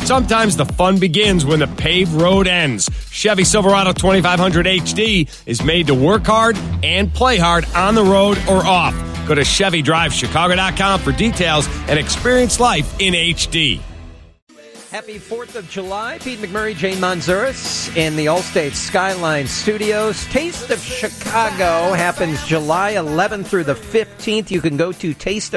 Sometimes the fun begins when the paved road ends. Chevy Silverado 2500 HD is made to work hard and play hard on the road or off. Go to ChevyDriveChicago.com for details and experience life in HD. Happy 4th of July. Pete McMurray, Jane Manzuris in the Allstate Skyline Studios. Taste of Chicago happens July 11th through the 15th. You can go to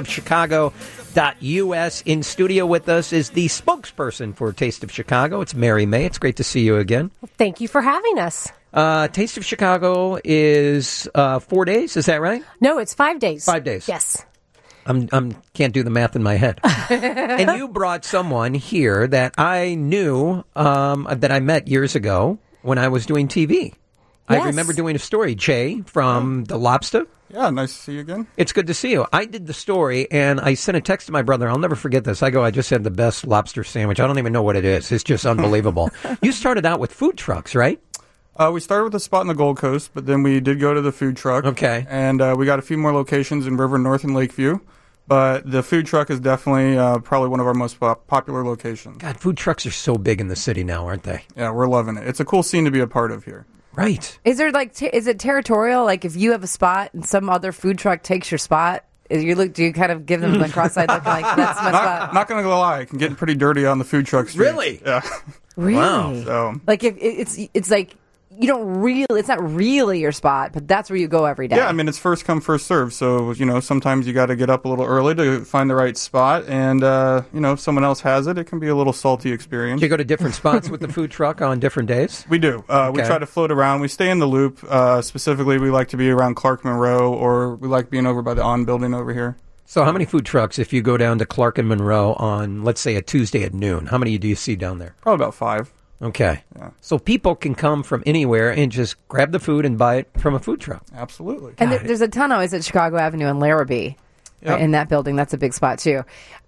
tasteofchicago.us. In studio with us is the spokesperson for Taste of Chicago. It's Mary May. It's great to see you again. Thank you for having us. Taste of Chicago is 4 days. Is that right? No, it's 5 days. 5 days. Yes. I'm can't do the math in my head. And you brought someone here that I knew, that I met years ago when I was doing TV. Yes. I remember doing a story, Jay, from The Lobster. Yeah, nice to see you again. It's good to see you. I did the story, and I sent a text to my brother. I'll never forget this. I just had the best lobster sandwich. I don't even know what it is. It's just unbelievable. You started out with food trucks, right? We started with a spot in the Gold Coast, but then we did go to the food truck. Okay. And we got a few more locations in River North and Lakeview. But the food truck is definitely probably one of our most popular locations. God, food trucks are so big in the city now, aren't they? Yeah, we're loving it. It's a cool scene to be a part of here. Right. Is there is it territorial? Like if you have a spot and some other food truck takes your spot, do you kind of give them the cross-eyed look like that's my spot? Not going to lie, it can get pretty dirty on the food truck street. Really? Yeah. Really? Wow. So, like if it's like you don't really, it's not really your spot, but that's where you go every day. yeah, I mean, it's first come, first serve. So, sometimes you got to get up a little early to find the right spot. And, if someone else has it, it can be a little salty experience. Do you go to different spots with the food truck on different days? We do. We try to float around. We stay in the loop. Specifically, we like to be around Clark Monroe, or we like being over by the On building over here. So how many food trucks, if you go down to Clark and Monroe on, let's say, a Tuesday at noon, how many do you see down there? Probably about 5. Okay. Yeah. So people can come from anywhere and just grab the food and buy it from a food truck. Absolutely. And there's a ton always at Chicago Avenue and Larrabee. Yep. In that building. That's a big spot, too.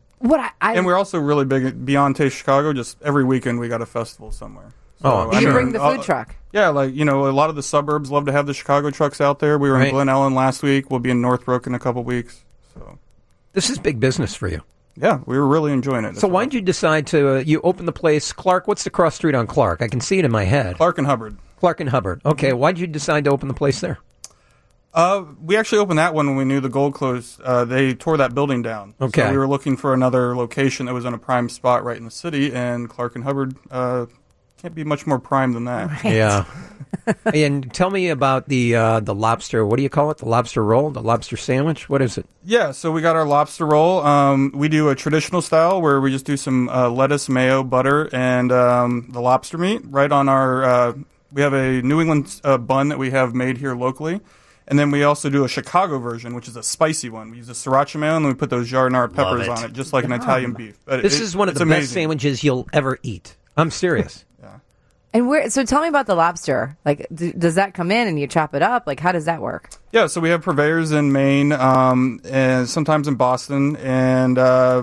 And we're also really big at Beyond Taste Chicago. Just every weekend we got a festival somewhere. So, you bring the food truck. Yeah, a lot of the suburbs love to have the Chicago trucks out there. We were in Glen Ellen last week. We'll be in Northbrook in a couple weeks. So this is big business for you. Yeah, we were really enjoying it. So why did you decide to, you open the place, Clark, what's the cross street on Clark? I can see it in my head. Clark and Hubbard. Clark and Hubbard. Okay, why did you decide to open the place there? We actually opened that one when we knew the Gold closed. They tore that building down. Okay. So we were looking for another location that was in a prime spot right in the city, and Clark and Hubbard can't be much more prime than that. Right. Yeah. And tell me about the lobster. What do you call it? The lobster roll? The lobster sandwich? What is it? Yeah, so we got our lobster roll. We do a traditional style where we just do some lettuce, mayo, butter, and the lobster meat right on our. We have a New England bun that we have made here locally. And then we also do a Chicago version, which is a spicy one. We use a sriracha mayo, and then we put those giardiniera peppers on it, just like an Italian beef. But this is one of the best sandwiches you'll ever eat. I'm serious. And so tell me about the lobster. Like, does that come in and you chop it up? Like, how does that work? Yeah, so we have purveyors in Maine and sometimes in Boston. And,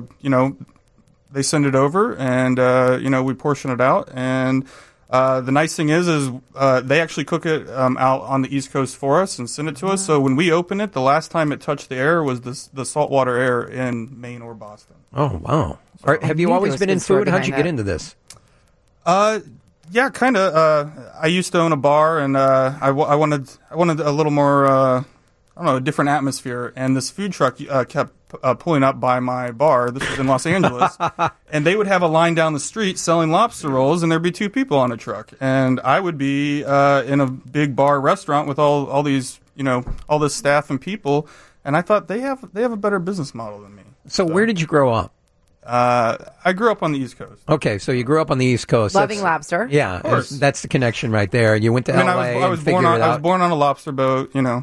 they send it over and, we portion it out. And the nice thing is they actually cook it out on the East Coast for us and send it to us. So when we open it, the last time it touched the air was the saltwater air in Maine or Boston. Oh, wow. Have you always been in food? How'd you get into this? Yeah, kind of. I used to own a bar, and I wanted a little more, a different atmosphere. And this food truck kept pulling up by my bar. This was in Los Angeles, and they would have a line down the street selling lobster rolls, and there'd be 2 people on a truck, and I would be in a big bar restaurant with all these, all this staff and people, and I thought they have a better business model than me. So where did you grow up? I grew up on the East Coast. Okay, so you grew up on the East Coast. Loving lobster. Yeah, that's the connection right there. You went to LA I was born on a lobster boat, When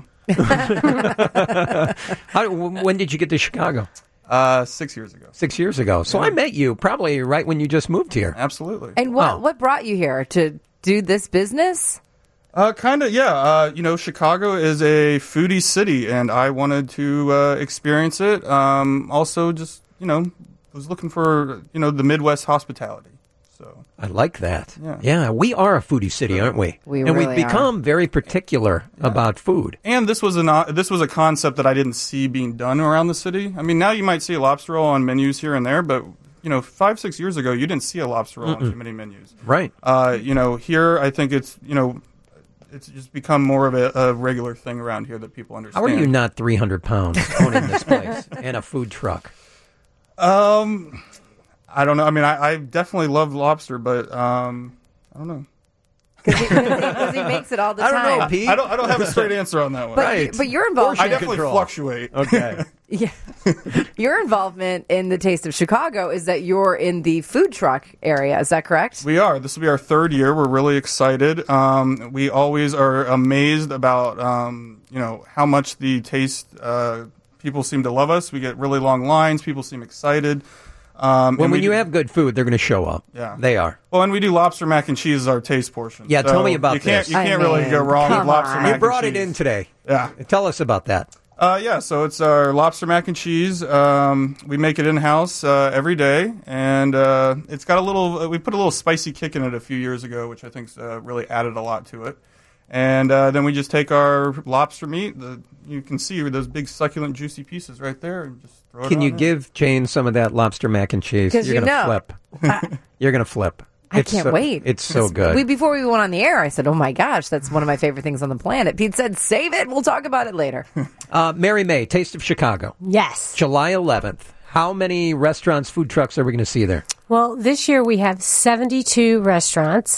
did you get to Chicago? 6 years ago. 6 years ago. So I met you probably right when you just moved here. Absolutely. And what brought you here to do this business? Kind of, yeah. Chicago is a foodie city, and I wanted to experience it. Also, just, was looking for, the Midwest hospitality. So I like that. Yeah, we are a foodie city, aren't we? We've become very particular about food. And this was a concept that I didn't see being done around the city. I mean, now you might see a lobster roll on menus here and there, but 5-6 years ago, you didn't see a lobster roll on too many menus. Right. Here I think it's just become more of a regular thing around here that people understand. How are you not 300 pounds owning this place and a food truck? I don't know. I mean, I definitely love lobster, but I don't know. Because he makes it all the I time. don't know, Pete. I don't have a straight answer on that one. But your involvement, I definitely fluctuate. Okay. yeah, your involvement in the Taste of Chicago is that you're in the food truck area. Is that correct? We are. This will be our third year. We're really excited. We always are amazed about how much the taste people seem to love us. We get really long lines. People seem excited. When you have good food, they're going to show up. Yeah. They are. Well, and we do lobster mac and cheese as our taste portion. Yeah, So tell me about you can't, this. You can't I really mean, go wrong with come lobster on. mac You and brought cheese. it in today. Yeah. Tell us about that. So it's our lobster mac and cheese. We make it in-house every day, and it's got we put a little spicy kick in it a few years ago, which I think's really added a lot to it. And then we just take our lobster meat. You can see those big succulent, juicy pieces right there, and just throw it Can on you there. give Jane some of that lobster mac and cheese? 'Cause You're you gonna know. flip. You're going to flip. I can't wait. It's so good. Before we went on the air, I said, "Oh my gosh, that's one of my favorite things on the planet." Pete said, "Save it. We'll talk about it later." Mary May, Taste of Chicago, Yes. July 11th. How many restaurants, food trucks are we going to see there? Well, this year we have 72 restaurants.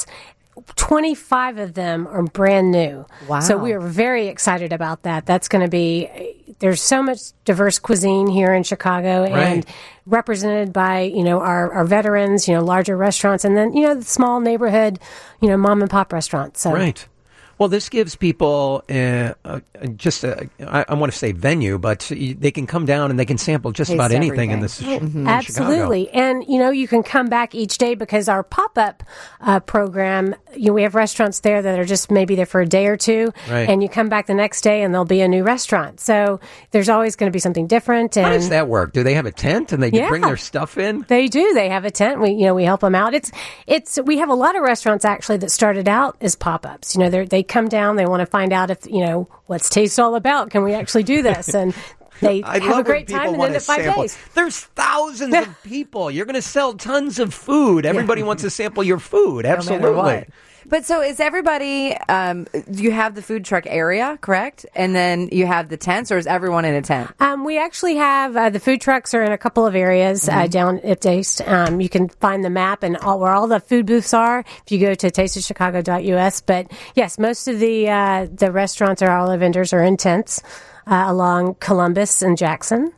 25 of them are brand new. Wow. So we are very excited about that. That's going to be, there's so much diverse cuisine here in Chicago and represented by, our veterans, larger restaurants, and then, the small neighborhood, mom and pop restaurants. So. Right. Well, this gives people I want to say venue, but they can come down and they can sample just Taste about anything in everything. this in Absolutely. Chicago. And, you can come back each day because our pop-up program, we have restaurants there that are just maybe there for a day or two. Right. And you come back the next day and there'll be a new restaurant. So there's always going to be something different. And How does that work? Do they have a tent and they Yeah. bring their stuff in? They do. They have a tent. We help them out. We have a lot of restaurants actually that started out as pop-ups. They come down, they want to find out if, what's taste all about? Can we actually do this? And they I have love a great when people time and want end to up 5 sample. days. There's thousands of people. You're going to sell tons of food. Everybody wants to sample your food. No matter Absolutely. what. But so is everybody? You have the food truck area, correct? And then you have the tents, or is everyone in a tent? We actually have the food trucks are in a couple of areas down at Taste. You can find the map and where all the food booths are if you go to tasteofchicago.us. But yes, most of the restaurants or all the vendors are in tents along Columbus and Jackson.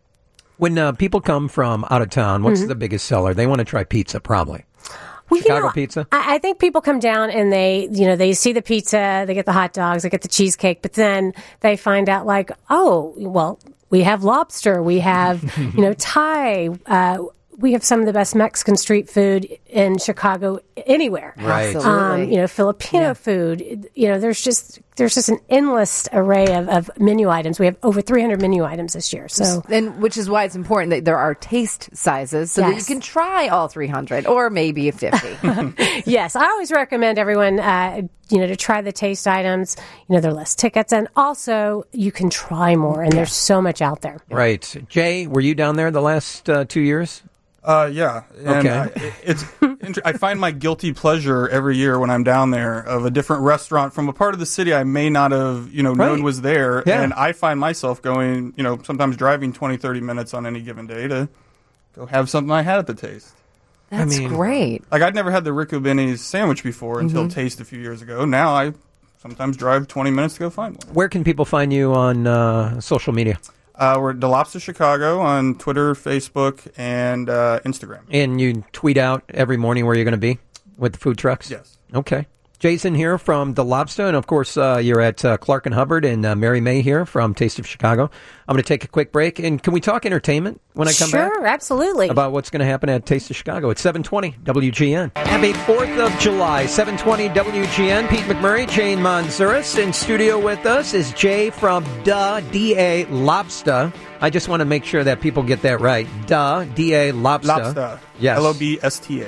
When people come from out of town, what's the biggest seller? They want to try pizza, probably. Well, Chicago pizza? I think people come down and they see the pizza, they get the hot dogs, they get the cheesecake, but then they find out like, oh, well, we have lobster, we have, Thai, we have some of the best Mexican street food in Chicago anywhere. Right. Absolutely. Filipino food. There's just an endless array of menu items. We have over 300 menu items this year. So, And which is why it's important that there are taste sizes so that you Yes. can try all 300 or maybe 50. yes, I always recommend everyone, to try the taste items. There are less tickets, and also you can try more. And there's so much out there. Right. Jay, were you down there the last 2 years? Yeah. And, Okay. I find my guilty pleasure every year when I'm down there of a different restaurant from a part of the city I may not have, Right. known was there. Yeah. And I find myself going, sometimes driving 20, 30 minutes on any given day to go have something I had at the Taste. That's great. Like, I'd never had the Rico Benny's sandwich before until Taste a few years ago. Now I sometimes drive 20 minutes to go find one. Where can people find you on social media? We're at DeLobster Chicago on Twitter, Facebook, and Instagram. And you tweet out every morning where you're going to be with the food trucks? Yes. Okay. Jason here from The Lobster, and of course you're at Clark and Hubbard, and Mary May here from Taste of Chicago. I'm going to take a quick break, and can we talk entertainment when I come back? Sure, absolutely. About what's going to happen at Taste of Chicago. It's 720 WGN. Happy 4th of July, 720 WGN. Pete McMurray, Jane Manzuris. In studio with us is Jay from D.A. Lobster. I just want to make sure that people get that right. D.A. Lobster. Lobster. Yes. LOBSTA.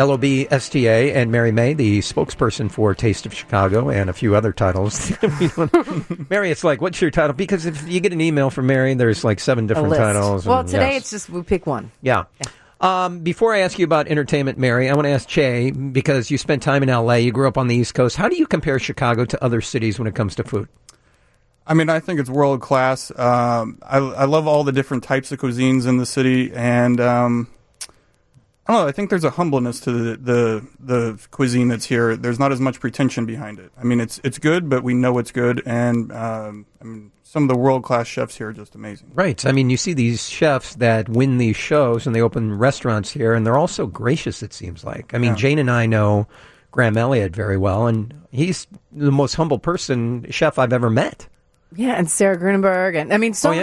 LOBSTA, and Mary May, the spokesperson for Taste of Chicago, and a few other titles. Mary, it's like, what's your title? Because if you get an email from Mary, there's like 7 different titles. Well, and today yes. it's just we pick one. Yeah. Before I ask you about entertainment, Mary, I want to ask Che, because you spent time in L.A., you grew up on the East Coast. How do you compare Chicago to other cities when it comes to food? I mean, I think it's world class. I love all the different types of cuisines in the city, and I don't know. I think there's a humbleness to the cuisine that's here. There's not as much pretension behind it. I mean, it's good, but we know it's good, and I mean, some of the world class chefs here are just amazing. Right. I mean, you see these chefs that win these shows, and they open restaurants here, and they're all so gracious. It seems like. I mean, Jane and I know Graham Elliott very well, and he's the most humble chef I've ever met. Yeah, and Sarah Grunenberg, and I mean, so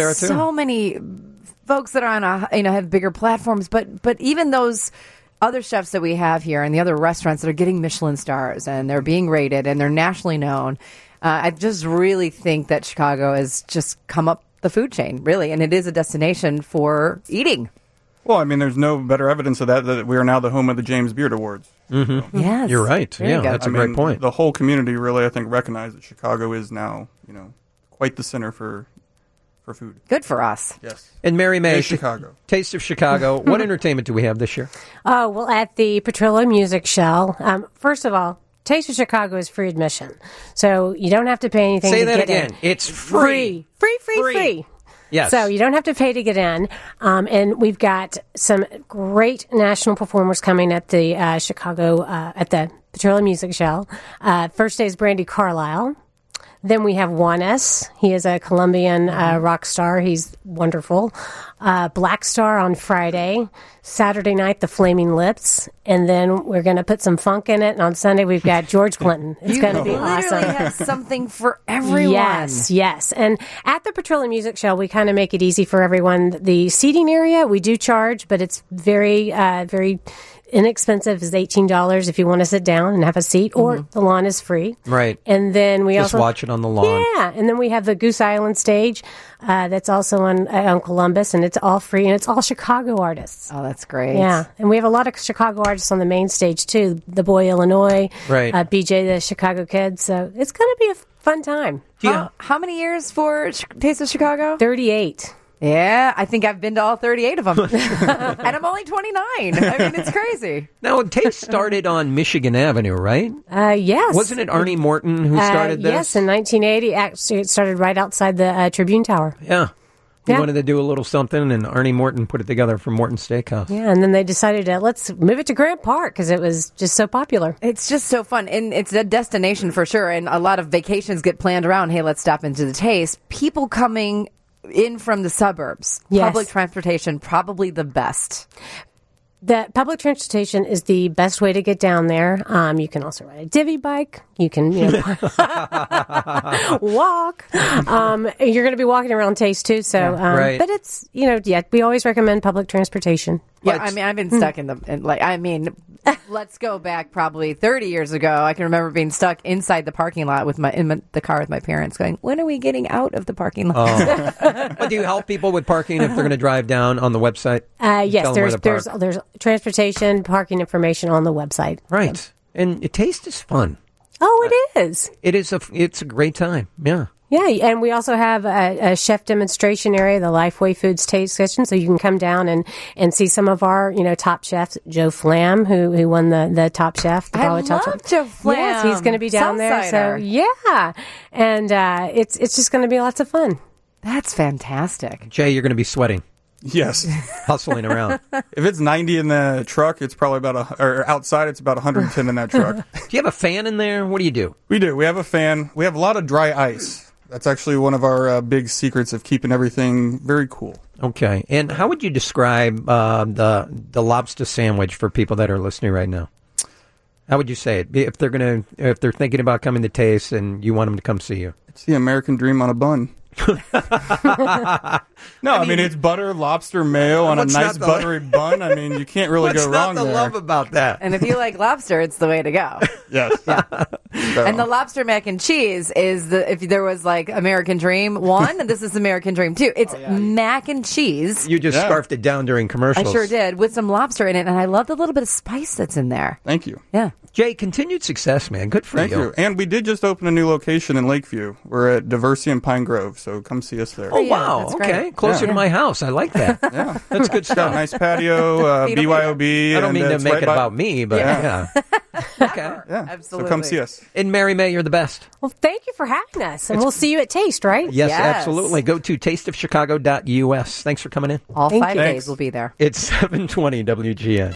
many folks that are on have bigger platforms, but even those other chefs that we have here and the other restaurants that are getting Michelin stars and they're being rated and they're nationally known. I just really think that Chicago has just come up the food chain, really, and it is a destination for eating. Well, I mean, there's no better evidence of that we are now the home of the James Beard Awards. Mm-hmm. So. Yes, you're right. That's a great point. The whole community really, I think, recognized that Chicago is now, quite the center for food. Good for us. Yes. And Mary May, Chicago. Taste of Chicago. What entertainment do we have this year? Oh, well, at the Petrillo Music Shell, first of all, Taste of Chicago is free admission. So you don't have to pay anything to get in. Say that again. It's free. Free. Yes. So you don't have to pay to get in. And we've got some great national performers coming at the Chicago, at the Petrillo Music Shell. First day is Brandi Carlile. Then we have Juanes. He is a Colombian rock star. He's wonderful. Black Star on Friday. Saturday night, the Flaming Lips. And then we're going to put some funk in it. And on Sunday, we've got George Clinton. It's going to be awesome. You literally have something for everyone. Yes. And at the Petrillo Music Show, we kind of make it easy for everyone. The seating area, we do charge, but it's very, very inexpensive. Is $18 if you want to sit down and have a seat, or the lawn is free. Right. And then we just also watch it on the lawn. Yeah. And then we have the Goose Island stage that's also on Columbus, and it's all free, and it's all Chicago artists. Oh, that's great. Yeah. And we have a lot of Chicago artists on the main stage too. The Boy Illinois, right. BJ the Chicago Kids. So it's going to be a fun time. How many years for Taste of Chicago? 38. Yeah, I think I've been to all 38 of them. And I'm only 29. I mean, it's crazy. Now, Taste started on Michigan Avenue, right? Yes. Wasn't it Arnie Morton who started this? Yes, in 1980. Actually, it started right outside the Tribune Tower. Yeah. He wanted to do a little something, and Arnie Morton put it together for Morton Steakhouse. Yeah, and then they decided let's move it to Grant Park because it was just so popular. It's just so fun, and it's a destination for sure, and a lot of vacations get planned around, hey, let's stop into the Taste. People coming in from the suburbs. Yes. Public transportation, probably the best. The public transportation is the best way to get down there. You can also ride a divvy bike. You can walk. You're going to be walking around Taste too. So, right. But it's we always recommend public transportation. Yeah, I mean, I've been stuck let's go back probably 30 years ago. I can remember being stuck inside the parking lot with the car with my parents going, when are we getting out of the parking lot? But do you help people with parking if they're going to drive down on the website? Yes, there's transportation, parking information on the website. Right. And Taste is fun. Oh, it is. It's a great time. Yeah. Yeah, and we also have a chef demonstration area, the Lifeway Foods Taste Kitchen, so you can come down and see some of our top chefs. Joe Flam, who won the Top Chef. The I love Joe Flam. Yes, he's going to be down there. So yeah, and it's just going to be lots of fun. That's fantastic. Jay, you're going to be sweating. Yes. Hustling around. If it's 90 in the truck, it's probably or outside, it's about 110 in that truck. Do you have a fan in there? What do you do? We do. We have a fan. We have a lot of dry ice. That's actually one of our big secrets of keeping everything very cool. Okay. And how would you describe the lobster sandwich for people that are listening right now? How would you say it? If they're thinking about coming to Taste and you want them to come see you? It's the American dream on a bun. No, I mean it's butter, lobster, mayo on a nice buttery bun. I mean, you can't really go wrong there. What's not to love about that? And if you like lobster, it's the way to go. Yes. Yeah. So. And the lobster mac and cheese is if there was like American Dream 1, and this is American Dream 2. It's mac and cheese. You just scarfed it down during commercials. I sure did, with some lobster in it, and I love the little bit of spice that's in there. Thank you. Yeah. Jay, continued success, man. Good for Thank you. And we did just open a new location in Lakeview. We're at Diversity and Pine Grove, so come see us there. Oh, wow. Okay. Closer to my house. I like that. Yeah. That's good stuff. Nice patio, BYOB. I don't mean to make it about me, but yeah. Okay. Yeah. Absolutely. So come see us. And Mary May, you're the best. Well, thank you for having us. And we'll see you at Taste, right? Yes, absolutely. Go to tasteofchicago.us. Thanks for coming in. All Thank 5 you. days will be there. It's 720 WGN.